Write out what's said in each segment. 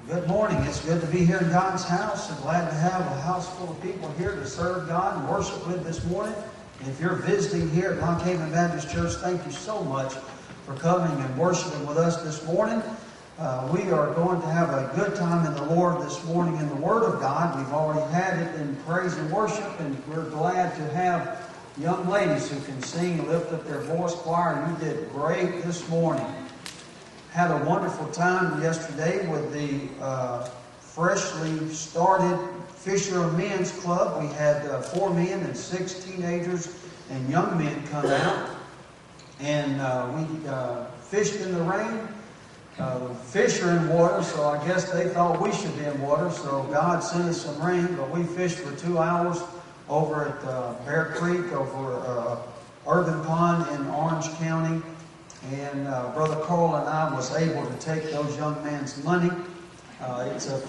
Good morning. It's good to be here in God's house and glad to have a house full of people here to serve God and worship with this morning. And if you're visiting here at Lock Haven Baptist Church, thank you so much for coming and worshiping with us this morning. We are going to have a good time in the Lord this morning in the Word of God. We've already had it in praise and worship, and we're glad to have young ladies who can sing, lift up their voice. Choir, you did great this morning. Had a wonderful time yesterday with the freshly started Fisher Men's Club. We had 4 men and 6 teenagers and young men come out. And we fished in the rain. Fish are in water, so I guess they thought we should be in water. So God sent us some rain, but we fished for 2 hours over at Bear Creek, over Urban Pond in Orange County. And Brother Carl and I was able to take those young men's money. It's a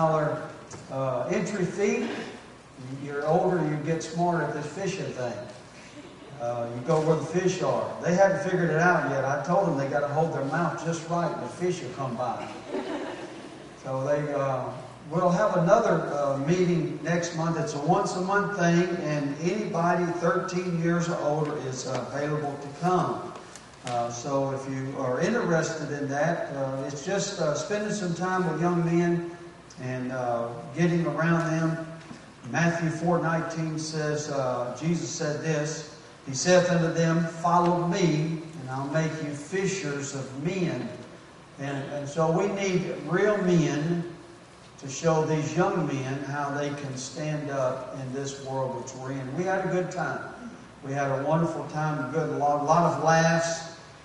$5 entry fee. You're older, you get smarter at this fishing thing. You go where the fish are. They haven't figured it out yet. I told them they got to hold their mouth just right and the fish will come by. So we'll have another meeting next month. It's a once-a-month thing, and anybody 13 years or older is available to come. So if you are interested in that, it's just spending some time with young men and getting around them. Matthew 4:19 says, Jesus said this, He saith unto them, follow me, and I'll make you fishers of men. And so we need real men to show these young men how they can stand up in this world which we're in. We had a good time. We had a wonderful time, a lot of laughs.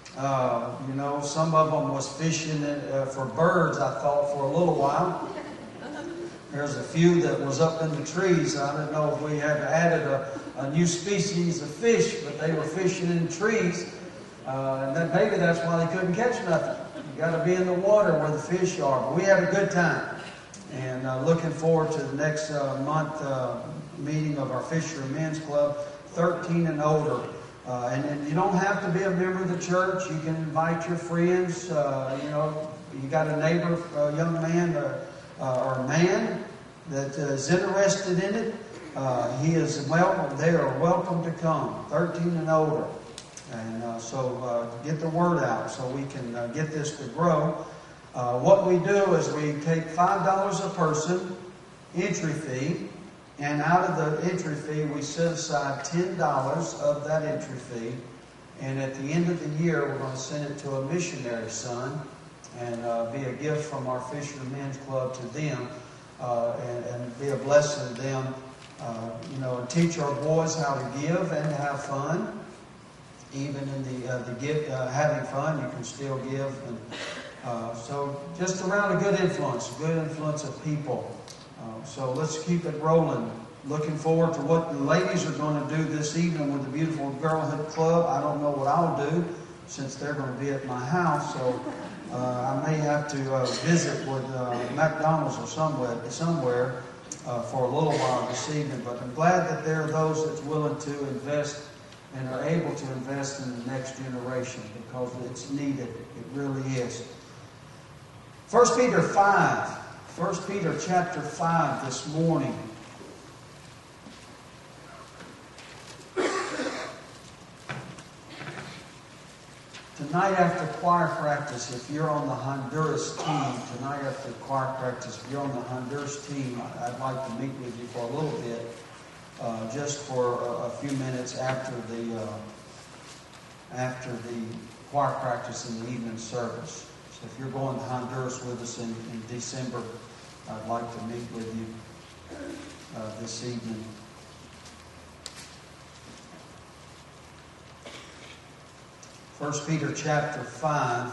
Some of them was fishing for birds, I thought, for a little while. There's a few that was up in the trees. I didn't know if we had added a new species of fish, but they were fishing in trees. And then maybe that's why they couldn't catch nothing. You got to be in the water where the fish are. But we had a good time. And looking forward to the next month meeting of our Fisher Men's Club, 13 and older. And you don't have to be a member of the church. You can invite your friends. You got a neighbor, a young man or a man that is interested in it. He is welcome. They are welcome to come, 13 and older. And so get the word out so we can get this to grow. What we do is we take $5 a person, entry fee. And out of the entry fee, we set aside $10 of that entry fee. And at the end of the year, we're going to send it to a missionary son and be a gift from our Fisher Men's Club to them and be a blessing to them. And teach our boys how to give and to have fun. Even in the gift, having fun, you can still give. And so just around a good influence of people. So let's keep it rolling. Looking forward to what the ladies are going to do this evening with the Beautiful Girlhood Club. I don't know what I'll do since they're going to be at my house. So I may have to visit with McDonald's or somewhere for a little while this evening. But I'm glad that there are those that's willing to invest and are able to invest in the next generation because it's needed. It really is. 1 Peter 5. 1 Peter chapter 5 this morning. Tonight after choir practice, if you're on the Honduras team, if you're on the Honduras team, I'd like to meet with you for a little bit, just for a few minutes after the choir practice in the evening service. So if you're going to Honduras with us in December, I'd like to meet with you this evening. First Peter chapter 5.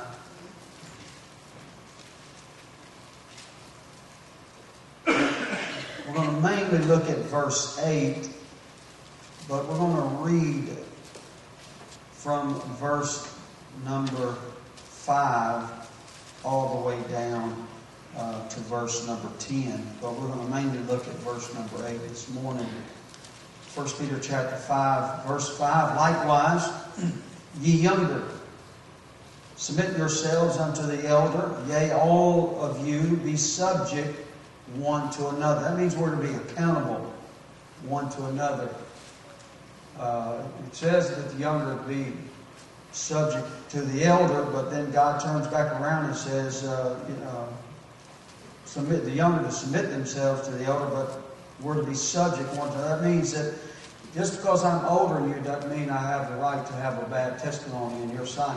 We're going to mainly look at verse 8, but we're going to read from verse number 5 all the way down to verse number 10. But we're going to mainly look at verse number 8 this morning. 1 Peter chapter 5, verse 5. Likewise, ye younger, Submit yourselves unto the elder. Yea, all of you be subject one to another. That means we're to be accountable one to another. It says that the younger be subject to the elder, but then God turns back around and says, submit the younger to submit themselves to the elder, but we're to be subject one to another. That means that just because I'm older than you doesn't mean I have the right to have a bad testimony in your sight.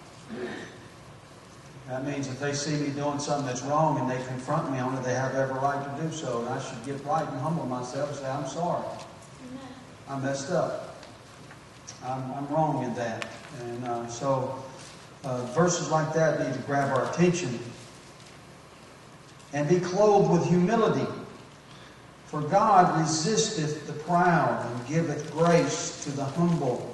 That means if they see me doing something that's wrong and they confront me on it, they have every right to do so. And I should get right and humble myself and say, I'm sorry. I messed up. I'm wrong in that. And so verses like that need to grab our attention. And be clothed with humility. For God resisteth the proud and giveth grace to the humble.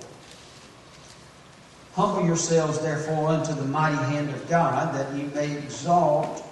Humble yourselves therefore unto the mighty hand of God, that He may exalt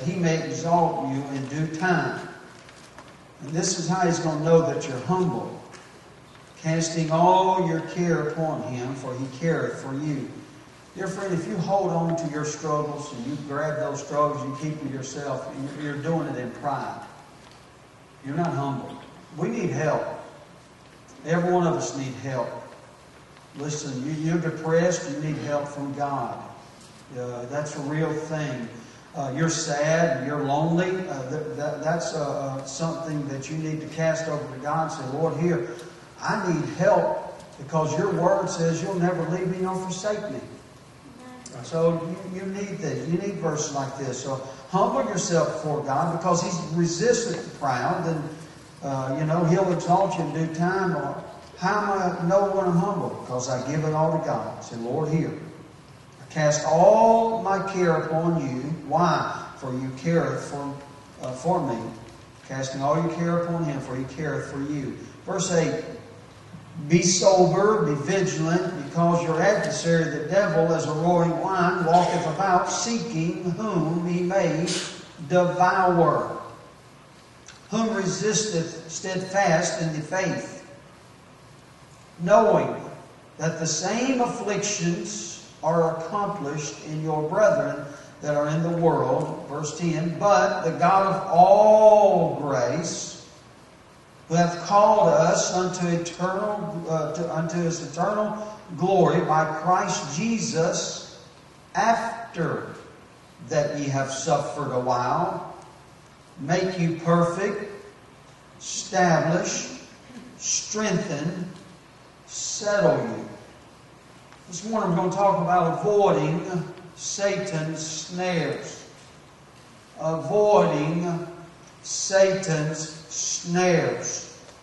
you in due time. And this is how He's going to know that you're humble. Casting all your care upon Him, for He careth for you. Dear friend, if you hold on to your struggles and you grab those struggles, you keep them yourself, you're doing it in pride. You're not humble. We need help. Every one of us need help. Listen, you're depressed, you need help from God. That's a real thing. You're sad, you're lonely. That's something that you need to cast over to God and say, Lord, here, I need help because your word says you'll never leave me nor forsake me. So you need this. You need verses like this. So humble yourself before God because He's resistant to the proud. And, He'll exalt you in due time. How am I know when I'm humble? Because I give it all to God. I say, Lord, here. I cast all my care upon you. Why? For you careth for me. Casting all your care upon Him, for He careth for you. Verse 8. Be sober, be vigilant, because your adversary, the devil, as a roaring lion, walketh about, seeking whom he may devour. Whom resisteth steadfast in the faith, knowing that the same afflictions are accomplished in your brethren that are in the world. Verse 10, but the God of all grace, who hath called us unto His eternal glory by Christ Jesus, after that ye have suffered a while, make you perfect, establish, strengthen, settle you. This morning we're going to talk about avoiding Satan's snares. Avoiding Satan's snares.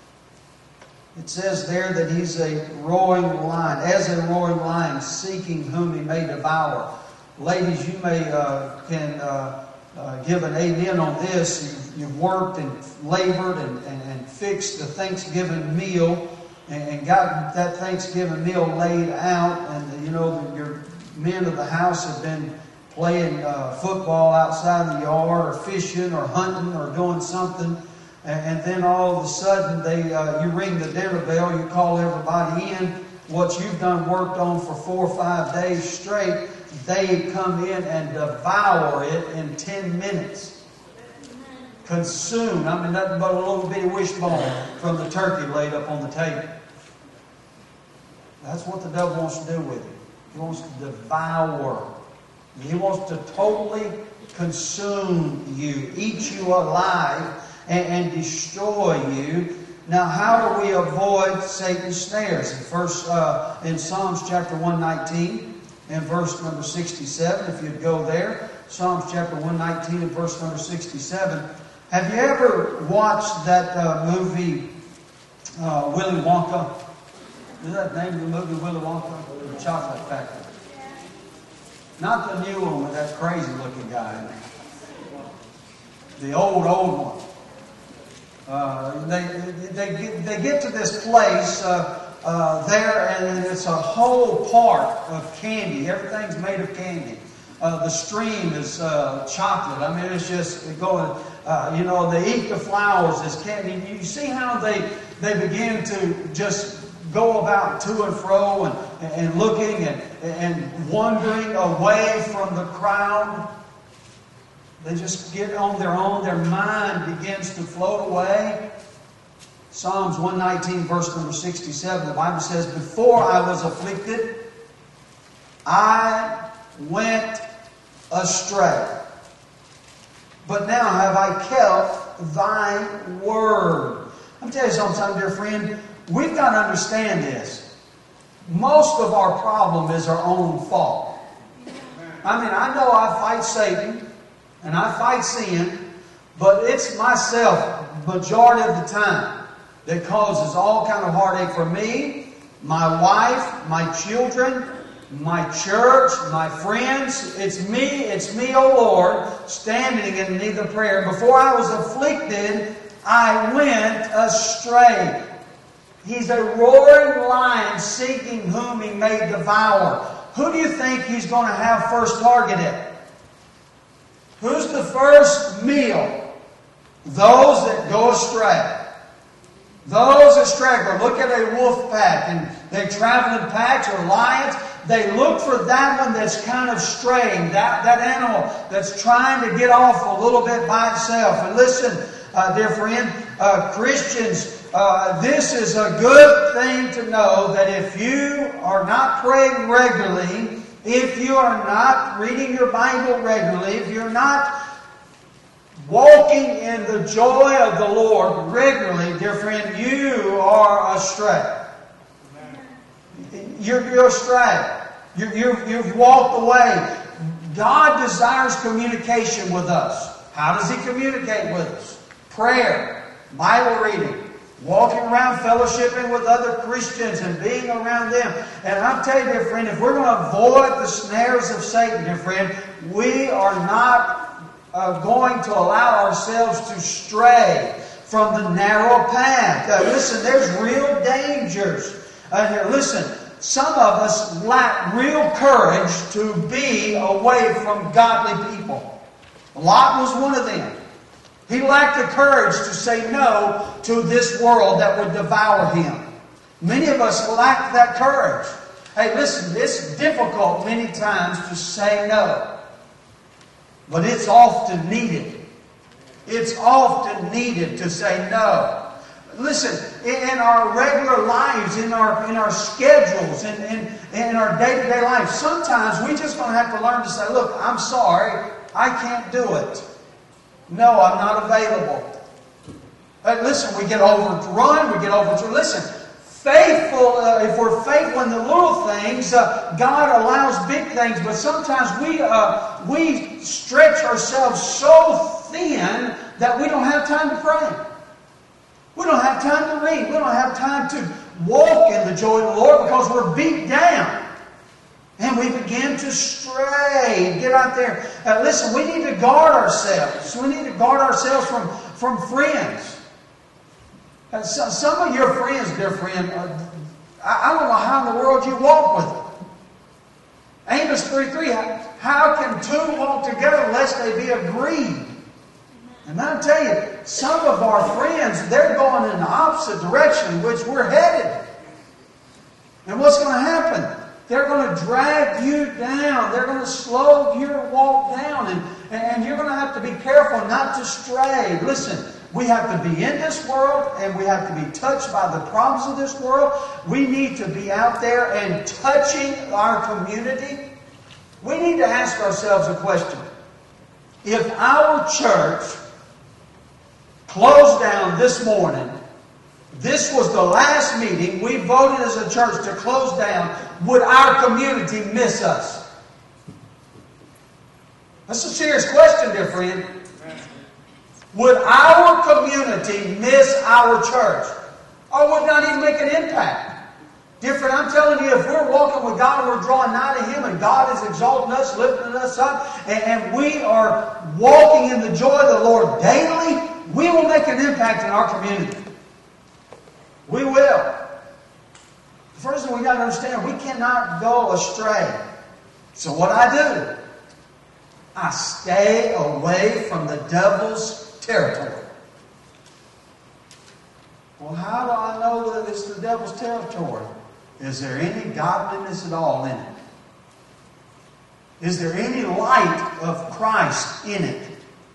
It says there that he's a roaring lion, as a roaring lion, seeking whom he may devour. Ladies, you may can give an amen on this. You've worked and labored and fixed the Thanksgiving meal and got that Thanksgiving meal laid out, and your men of the house have been playing football outside the yard or fishing or hunting or doing something. And then all of a sudden you ring the dinner bell, you call everybody in. What you've done worked on for 4 or 5 days straight, they come in and devour it in 10 minutes. Consume. I mean, nothing but a little bitty wishbone from the turkey laid up on the table. That's what the devil wants to do with you. He wants to devour. He wants to totally consume you, eat you alive, and destroy you. Now, how do we avoid Satan's snares? In Psalms chapter 119 and verse number 67, if you'd go there, Psalms chapter 119 and verse number 67. Have you ever watched that movie, Willy Wonka? Is that the name of the movie, Willy Wonka? The Chocolate Factory. Not the new one with that crazy looking guy in there. The old one. They get to this place there, and it's a whole park of candy. Everything's made of candy. The stream is chocolate. I mean, it's just going. They eat the flowers as candy. You see how they begin to just go about to and fro and looking and wandering away from the crowd. They just get on their own. Their mind begins to float away. Psalms 119, verse number 67, the Bible says, "Before I was afflicted, I went astray. But now have I kept thy word." I'm telling you something, dear friend. We've got to understand this. Most of our problem is our own fault. I mean, I know I fight Satan and I fight sin, but it's myself majority of the time that causes all kind of heartache for me, my wife, my children, my church, my friends. It's me, O Lord, standing in need of prayer. Before I was afflicted, I went astray. He's a roaring lion seeking whom he may devour. Who do you think he's going to have first targeted? Who's the first meal? Those that go astray. Those that straggle. Look at a wolf pack, and they travel in packs or lions. They look for that one that's kind of straying, that animal that's trying to get off a little bit by itself. And listen, dear friend, Christians, this is a good thing to know, that if you are not praying regularly, if you are not reading your Bible regularly, if you're not walking in the joy of the Lord regularly, dear friend, you are astray. You're astray. You've walked away. God desires communication with us. How does He communicate with us? Prayer, Bible reading, walking around fellowshipping with other Christians and being around them. And I'll tell you, dear friend, if we're going to avoid the snares of Satan, dear friend, we are not going to allow ourselves to stray from the narrow path. Listen, there's real dangers. Listen, some of us lack real courage to be away from godly people. Lot was one of them. He lacked the courage to say no to this world that would devour him. Many of us lack that courage. Hey, listen, it's difficult many times to say no. But it's often needed. It's often needed to say no. Listen, in our regular lives, in our schedules, in our day-to-day life, sometimes we just going to have to learn to say, look, I'm sorry, I can't do it. No, I'm not available. Listen, we get overrun, we get overthrown. Listen, faithful, if we're faithful in the little things, God allows big things, but sometimes we stretch ourselves so thin that we don't have time to pray. We don't have time to read. We don't have time to walk in the joy of the Lord because we're beat down. And we begin to stray. Get out there. Listen, we need to guard ourselves. We need to guard ourselves from friends. Some of your friends, dear friend, I don't know how in the world you walk with them. Amos 3:3, how can two walk together lest they be agreed? And I'll tell you, some of our friends, they're going in the opposite direction in which we're headed. And what's going to happen? They're going to drag you down. They're going to slow your walk down. And you're going to have to be careful not to stray. Listen, we have to be in this world and we have to be touched by the problems of this world. We need to be out there and touching our community. We need to ask ourselves a question. If our church closed down this morning, this was the last meeting we voted as a church to close down, would our community miss us? That's a serious question, dear friend. Would our community miss our church? Or would not even make an impact? Dear friend, I'm telling you, if we're walking with God and we're drawing nigh to Him and God is exalting us, lifting us up, and we are walking in the joy of the Lord daily, we will make an impact in our community. We will. The first thing we got to understand, we cannot go astray. So what I do, I stay away from the devil's territory. Well, how do I know that it's the devil's territory? is there any godliness at all in it? Is there any light of Christ in it?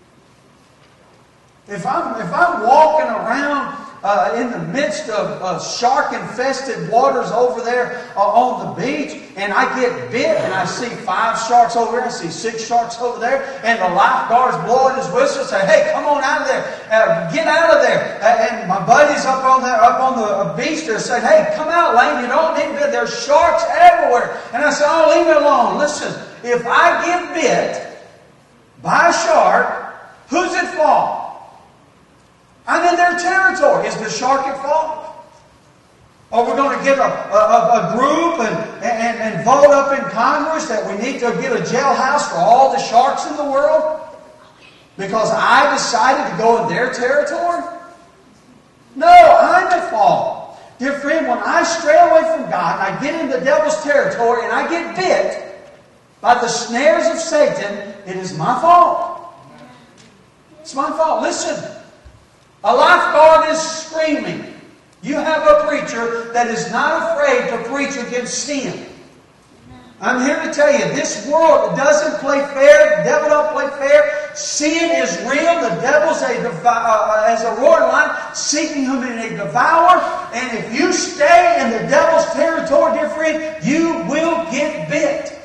If I'm walking around in the midst of shark-infested waters over there on the beach, and I get bit, and I see 5 sharks over there, I see 6 sharks over there, and the lifeguard's blowing his whistle, say, "Hey, come on out of there, get out of there!" And my buddies up on the beach there saying, "Hey, come out, Lane, you don't need to be. There's sharks everywhere." And I said, "Oh, leave me alone. Listen, if I get bit by a shark, who's at fault? I'm in their territory. Is the shark at fault? Or we're going to get a group and vote up in Congress that we need to get a jailhouse for all the sharks in the world? Because I decided to go in their territory? No, I'm at fault. Dear friend, when I stray away from God and I get in the devil's territory and I get bit by the snares of Satan, it is my fault. It's my fault. Listen. A lifeguard is screaming. You have a preacher that is not afraid to preach against sin. I'm here to tell you, this world doesn't play fair. The devil don't play fair. Sin is real. The devil's as a roaring lion seeking whom he may devour. And if you stay in the devil's territory, dear friend, you will get bit.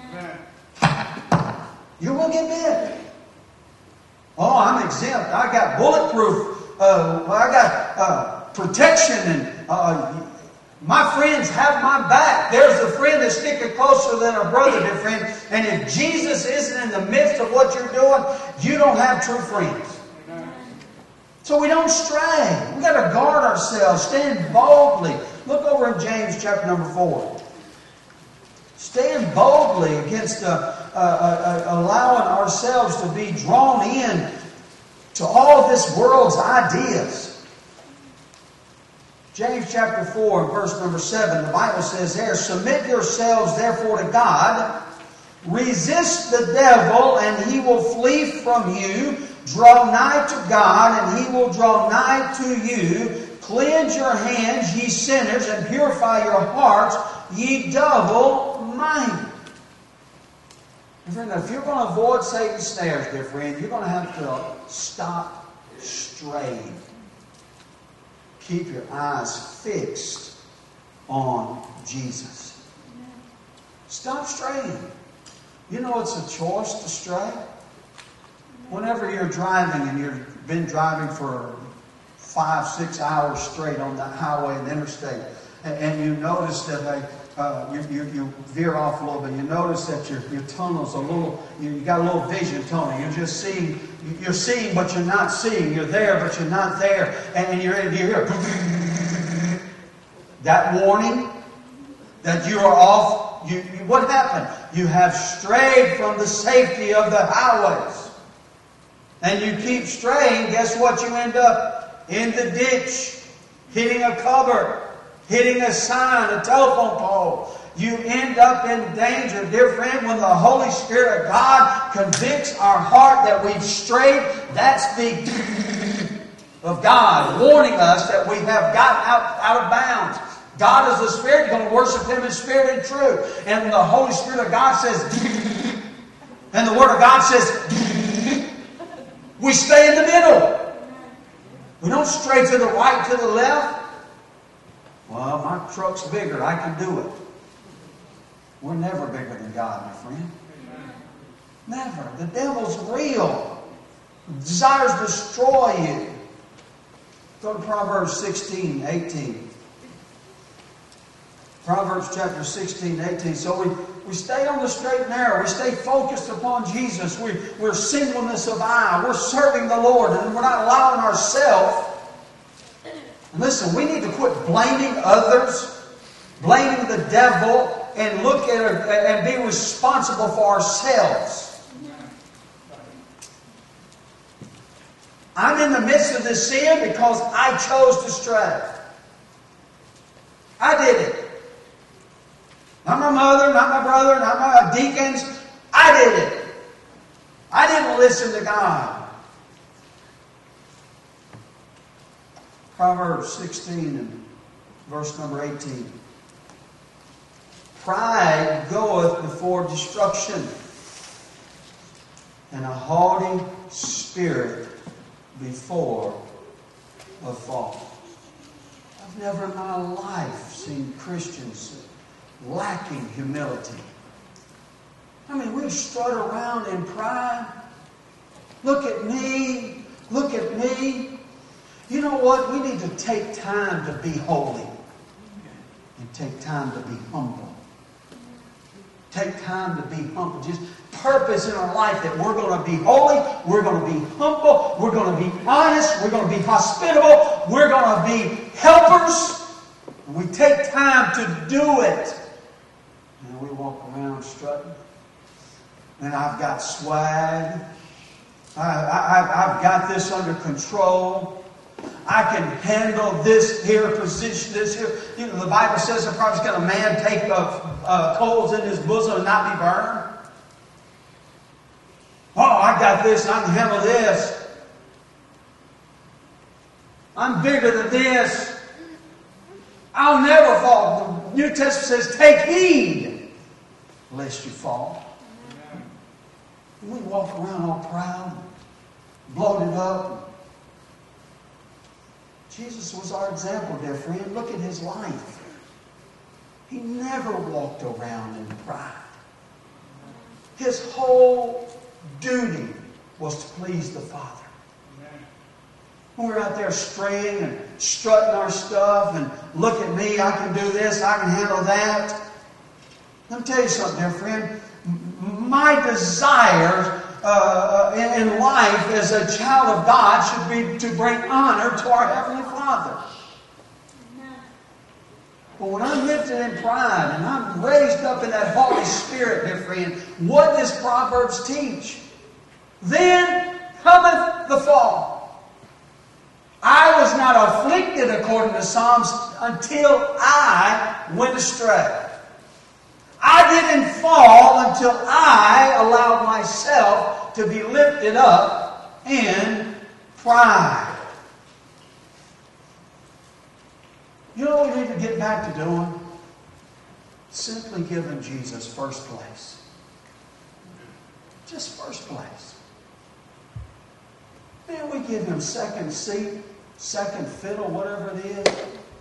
You will get bit. Oh, I'm exempt. I got bulletproof. I got protection, and my friends have my back. There's a friend that's sticking closer than a brother, dear friend. And if Jesus isn't in the midst of what you're doing, you don't have true friends. So we don't stray. We've got to guard ourselves. Stand boldly. Look over in James chapter number 4. Stand boldly against allowing ourselves to be drawn in to all this world's ideas. James chapter 4 and verse number 7, the Bible says there, "Submit yourselves therefore to God, resist the devil, and he will flee from you. Draw nigh to God, and he will draw nigh to you. Cleanse your hands, ye sinners, and purify your hearts, ye double-minded." Friend, if you're going to avoid Satan's snares, dear friend, you're going to have to stop straying. Keep your eyes fixed on Jesus. Stop straying. You know it's a choice to stray. Whenever you're driving and you've been driving for 5-6 hours straight on that highway and interstate, and you notice that you veer off a little bit. You notice that your tunnel's a little, you got a little vision tunnel. You're just seeing, but you're not seeing. You're there, but you're not there. And you hear that warning that you are off. What happened? You have strayed from the safety of the highways. And you keep straying, guess what? You end up in the ditch, hitting a cupboard, hitting a sign, a telephone pole. You end up in danger. Dear friend, when the Holy Spirit of God convicts our heart that we've strayed, that's the of God warning us that we have gotten out of bounds. God is a spirit. You're going to worship Him in spirit and truth. And when the Holy Spirit of God says, and the Word of God says, we stay in the middle. We don't stray to the right, to the left. Well, my truck's bigger. I can do it. We're never bigger than God, my friend. Never. The devil's real. He desires to destroy you. Go to Proverbs 16:18. Proverbs chapter 16:18. So we stay on the straight and narrow. We stay focused upon Jesus. We're singleness of eye. We're serving the Lord. And we're not allowing ourselves. And listen, we need to quit blaming others, blaming the devil, and look at it and be responsible for ourselves. I'm in the midst of this sin because I chose to stray. I did it. Not my mother, not my brother, not my deacons. I did it. I didn't listen to God. Proverbs 16 and verse number 18. Pride goeth before destruction, and a haughty spirit before a fall. I've never in my life seen Christians lacking humility. I mean, we strut around in pride. Look at me. Look at me. You know what? We need to take time to be holy. And take time to be humble. Take time to be humble. Just purpose in our life that we're going to be holy. We're going to be humble. We're going to be honest. We're going to be hospitable. We're going to be helpers. And we take time to do it. And we walk around strutting. And I've got swag. I've got this under control. I can handle this here position, this here. You know, the Bible says the prophet's got a man take coals in his bosom and not be burned. Oh, I got this. I can handle this. I'm bigger than this. I'll never fall. The New Testament says, take heed lest you fall. We walk around all proud, bloated up. Jesus was our example, dear friend. Look at his life. He never walked around in pride. His whole duty was to please the Father. When we're out there straying and strutting our stuff and look at me, I can do this, I can handle that. Let me tell you something, dear friend. My desire in life as a child of God should be to bring honor to our Heavenly Father. But when I'm lifted in pride and I'm raised up in that Holy Spirit, dear friend, what does Proverbs teach? Then cometh the fall. I was not afflicted, according to Psalms, until I went astray. I didn't fall until I allowed myself to be lifted up in pride. You know what we need to get back to doing? Simply giving Jesus first place. Just first place. Man, we give him second seat, second fiddle, whatever it is.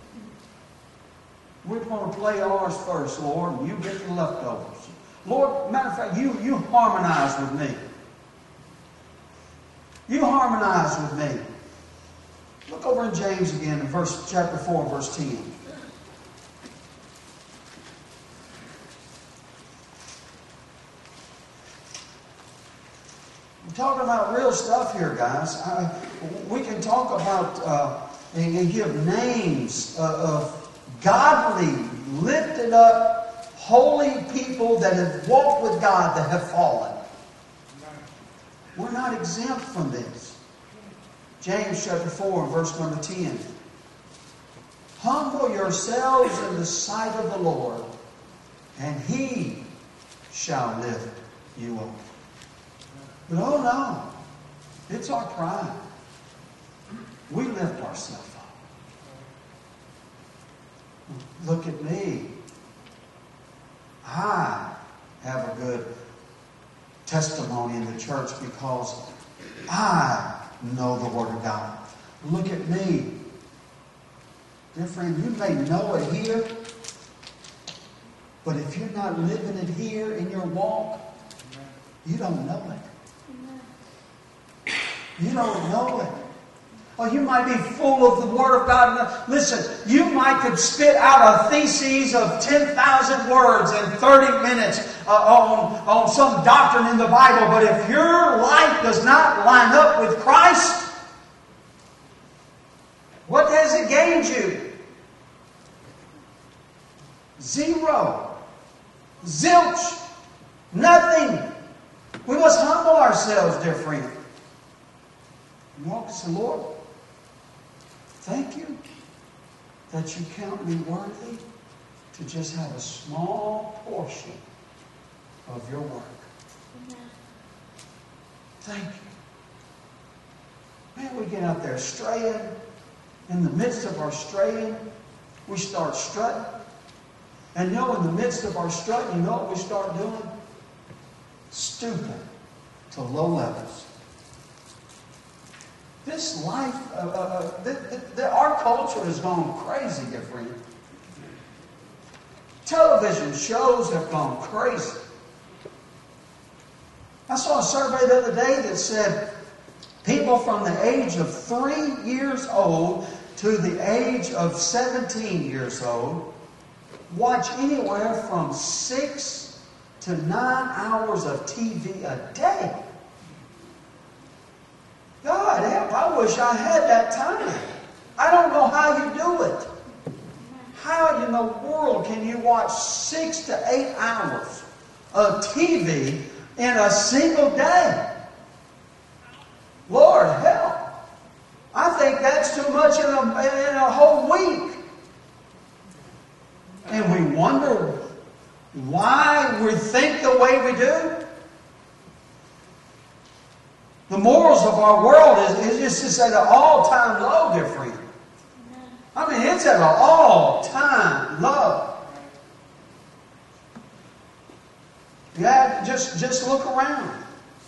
We're going to play ours first, Lord, and you get the leftovers. Lord, matter of fact, you harmonize with me. You harmonize with me. Look over in James again in chapter 4, verse 10. We're talking about real stuff here, guys. We can talk about and give names of godly, lifted up, holy people that have walked with God that have fallen. We're not exempt from this. James chapter 4, verse number 10. Humble yourselves in the sight of the Lord, and He shall lift you up. But oh no, it's our pride. We lift ourselves up. Look at me. I have a good testimony in the church because I know the Word of God. Look at me. Dear friend, you may know it here, but if you're not living it here in your walk, you don't know it. You don't know it. Or you might be full of the Word of God. Listen, you might could spit out a thesis of 10,000 words in 30 minutes on some doctrine in the Bible. But if your life does not line up with Christ, what has it gained you? Zero. Zilch. Nothing. We must humble ourselves, dear friend. And walk and say, Lord, thank you that you count me worthy to just have a small portion of your work. Amen. Thank you. Man, we get out there straying. In the midst of our straying, we start strutting. And in the midst of our struggle, you know what we start doing? Stooping to low levels. This life, our culture has gone crazy, dear friend. Television shows have gone crazy. I saw a survey the other day that said people from the age of 3 years old to the age of 17 years old watch anywhere from 6 to 9 hours of TV a day. God help, I wish I had that time. I don't know how you do it. How in the world can you watch 6 to 8 hours of TV in a single day? Lord help. I think that's too much in a whole week. And we wonder why we think the way we do. The morals of our world is just at an all-time low, dear friend. I mean, it's at an all-time low. Yeah, just look around.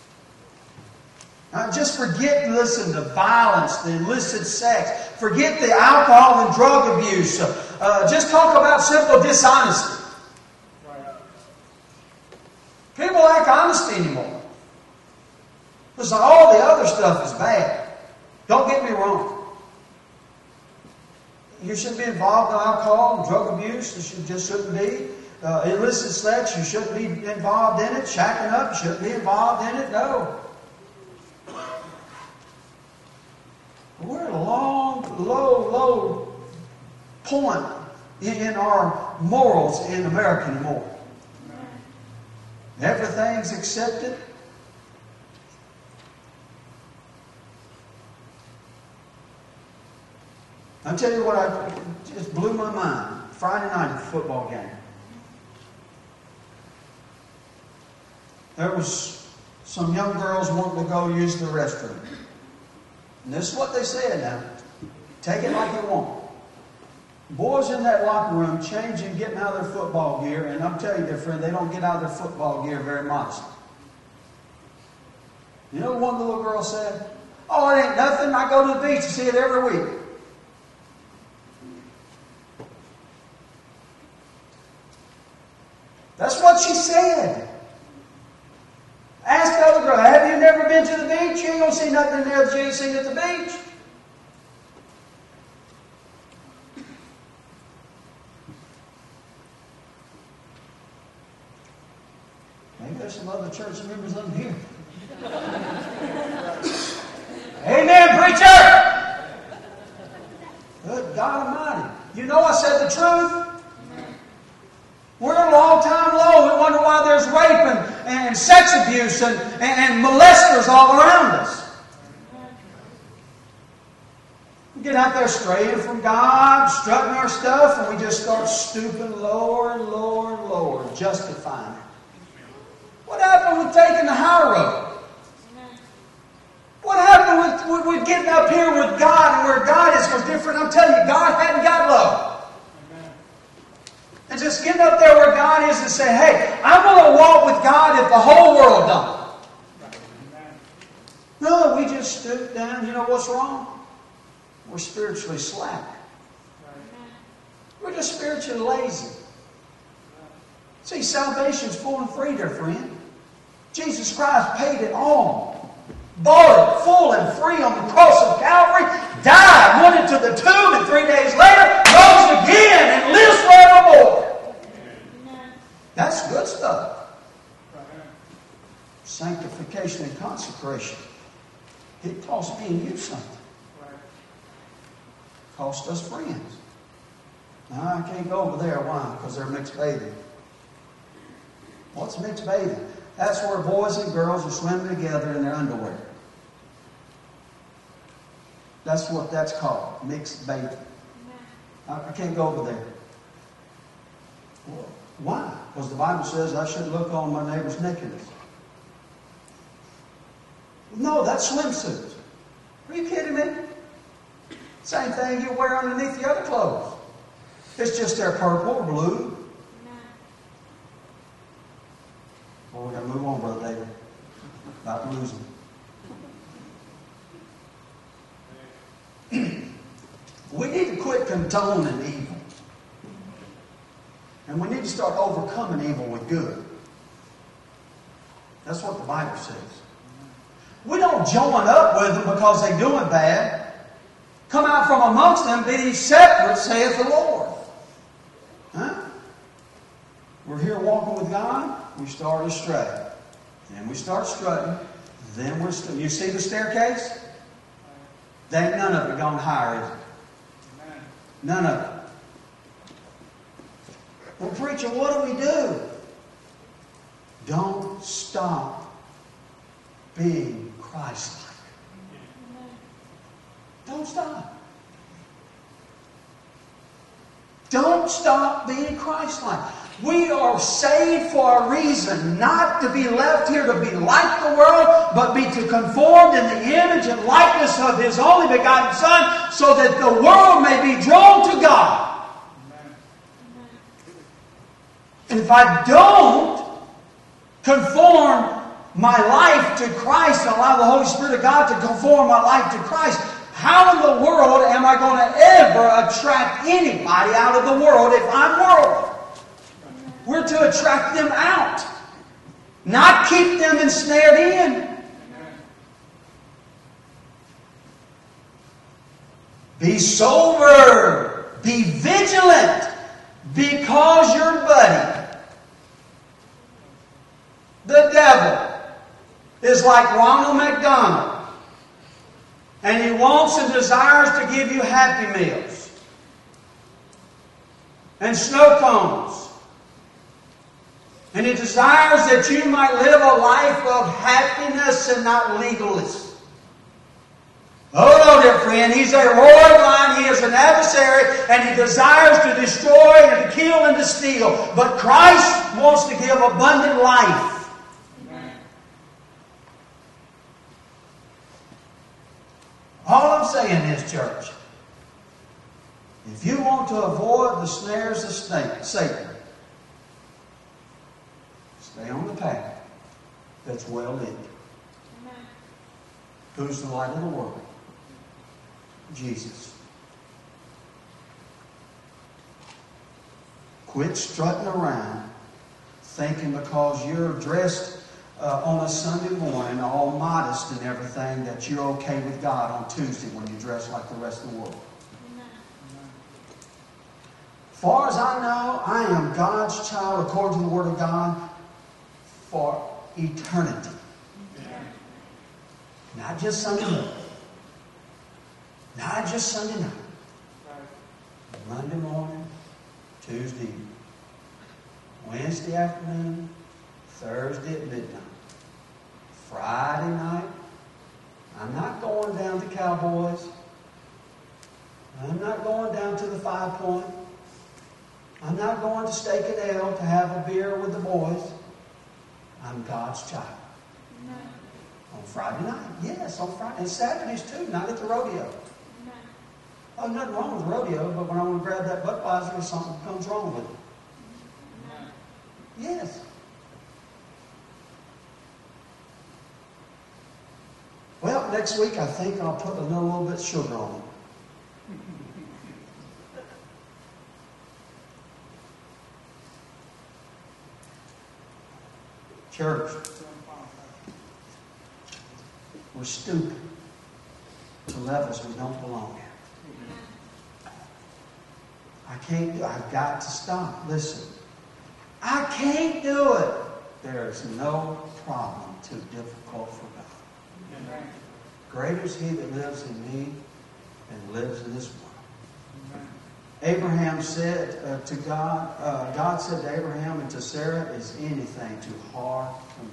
Just forget, listen, the violence, the illicit sex. Forget the alcohol and drug abuse. Just talk about simple dishonesty. People lack honesty anymore. Listen, all the other stuff is bad. Don't get me wrong. You shouldn't be involved in alcohol and drug abuse. You just shouldn't be. Illicit sex, you shouldn't be involved in it. Shacking up, you shouldn't be involved in it. No. We're at a long, low point in our morals in America anymore. Everything's accepted. I'll tell you what just blew my mind. Friday night at the football game. There was some young girls wanting to go use the restroom. And this is what they said now. Take it like you want. Boys in that locker room changing, getting out of their football gear. And I'm telling you, dear friend, they don't get out of their football gear very modestly. You know what one of the little girls said? Oh, it ain't nothing. I go to the beach and see it every week. That's what she said. Ask the other girl, have you never been to the beach? You ain't going to see nothing in there that you ain't seen at the beach. Maybe there's some other church members under here. Amen, preacher! Good God Almighty. You know I said the truth. We're at an all-time low. We wonder why there's rape and sex abuse and molesters all around us. We get out there straying from God, strutting our stuff, and we just start stooping lower and lower and lower, justifying it. What happened with taking the high road? What happened with getting up here with God and where God is was different? I'm telling you, God hadn't got low. And just getting up there where God is and say, hey, I'm going to walk with God if the whole world don't. No, we just stoop down. You know what's wrong? We're spiritually slack. We're just spiritually lazy. See, salvation's full and free, dear friend. Jesus Christ paid it all. Bought it full and free on the cross of Calvary. Died, went into the tomb, and 3 days later rose again and lives forevermore. That's good stuff. Sanctification and consecration. It cost me and you something. Cost us friends. Now, I can't go over there. Why? Because they're mixed bathing. What's mixed bathing? That's where boys and girls are swimming together in their underwear. That's what that's called. Mixed bathing. I can't go over there. Well, why? Because the Bible says I shouldn't look on my neighbor's nakedness. No, that's swimsuits. Are you kidding me? Same thing you wear underneath the other clothes. It's just they're purple or blue. We need to quit condoning evil. And we need to start overcoming evil with good. That's what the Bible says. We don't join up with them because they're doing bad. Come out from amongst them, be ye separate, saith the Lord. Huh? We're here walking with God, we start astray. Then we start strutting. Then you see the staircase? There ain't none of it gone higher, is it? None of it. Well, preacher, what do? Don't stop being Christ-like. Don't stop. Don't stop being Christ-like. We are saved for a reason, not to be left here to be like the world, but be to conformed in the image and likeness of His only begotten Son, so that the world may be drawn to God. And if I don't conform my life to Christ and allow the Holy Spirit of God to conform my life to Christ, how in the world am I going to ever attract anybody out of the world if I'm worldly? We're to attract them out, not keep them ensnared in. Be sober, be vigilant, because your buddy, the devil, is like Ronald McDonald, and he wants and desires to give you Happy Meals and snow cones. And He desires that you might live a life of happiness and not legalism. Oh no, dear friend, he's a roaring lion, he is an adversary, and he desires to destroy and to kill and to steal. But Christ wants to give abundant life. Amen. All I'm saying is, church, if you want to avoid the snares of Satan, stay on the path that's well lit. Amen. Who's the light of the world? Jesus. Quit strutting around thinking because you're dressed on a Sunday morning all modest and everything that you're okay with God on Tuesday when you dress like the rest of the world. Amen. As far as I know, I am God's child according to the Word of God for eternity. Amen. Not just Sunday morning. Not just Sunday night. Monday morning, Tuesday evening, Wednesday afternoon, Thursday at midnight, Friday night. I'm not going down to Cowboys. I'm not going down to the 5 Point. I'm not going to Steak and Ale to have a beer with the boys. I'm God's child. Amen. On Friday night, yes, on Friday. And Saturdays too, not at the rodeo. Amen. Oh, nothing wrong with the rodeo, but when I want to grab that Budweiser, something comes wrong with it. Amen. Yes. Well, next week I think I'll put a little bit of sugar on it. Church, we're stupid to levels we don't belong at. I've got to stop. Listen, I can't do it. There is no problem too difficult for God. Amen. Greater is He that lives in me and lives in this world. Amen. Abraham said to God, God said to Abraham and to Sarah, is anything too hard for me?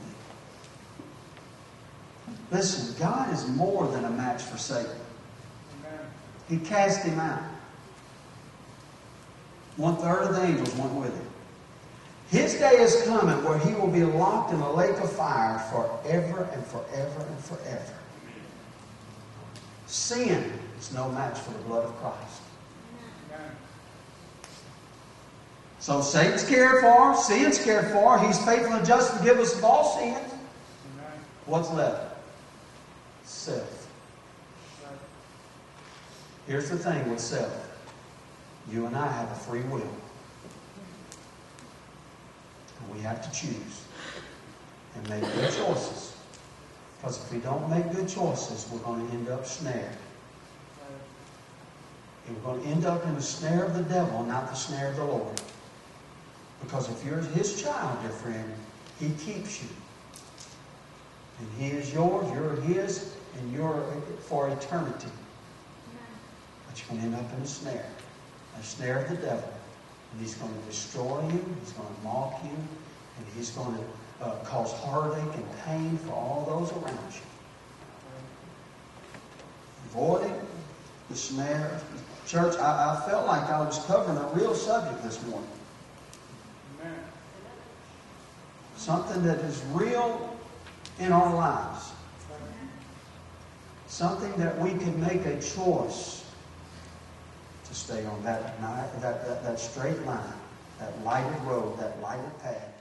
Listen, God is more than a match for Satan. Amen. He cast him out. 1/3 of the angels went with him. His day is coming where he will be locked in a lake of fire forever and forever and forever. Sin is no match for the blood of Christ. Amen. So Satan's cared for, sin's cared for. He's faithful and just to forgive us of all sins. Amen. What's left? Self. Here's the thing with self. You and I have a free will. And we have to choose and make good choices. Because if we don't make good choices, we're going to end up snared. And we're going to end up in the snare of the devil, not the snare of the Lord. Because if you're His child, dear friend, He keeps you. And He is yours, you're His, and you're for eternity. But you're going to end up in a snare of the devil. And he's going to destroy you, he's going to mock you, and he's going to cause heartache and pain for all those around you. Avoiding the snare. Church, I felt like I was covering a real subject this morning. Amen. Something that is real in our lives. Something that we can make a choice to stay on that straight line, that lighted road, that lighted path.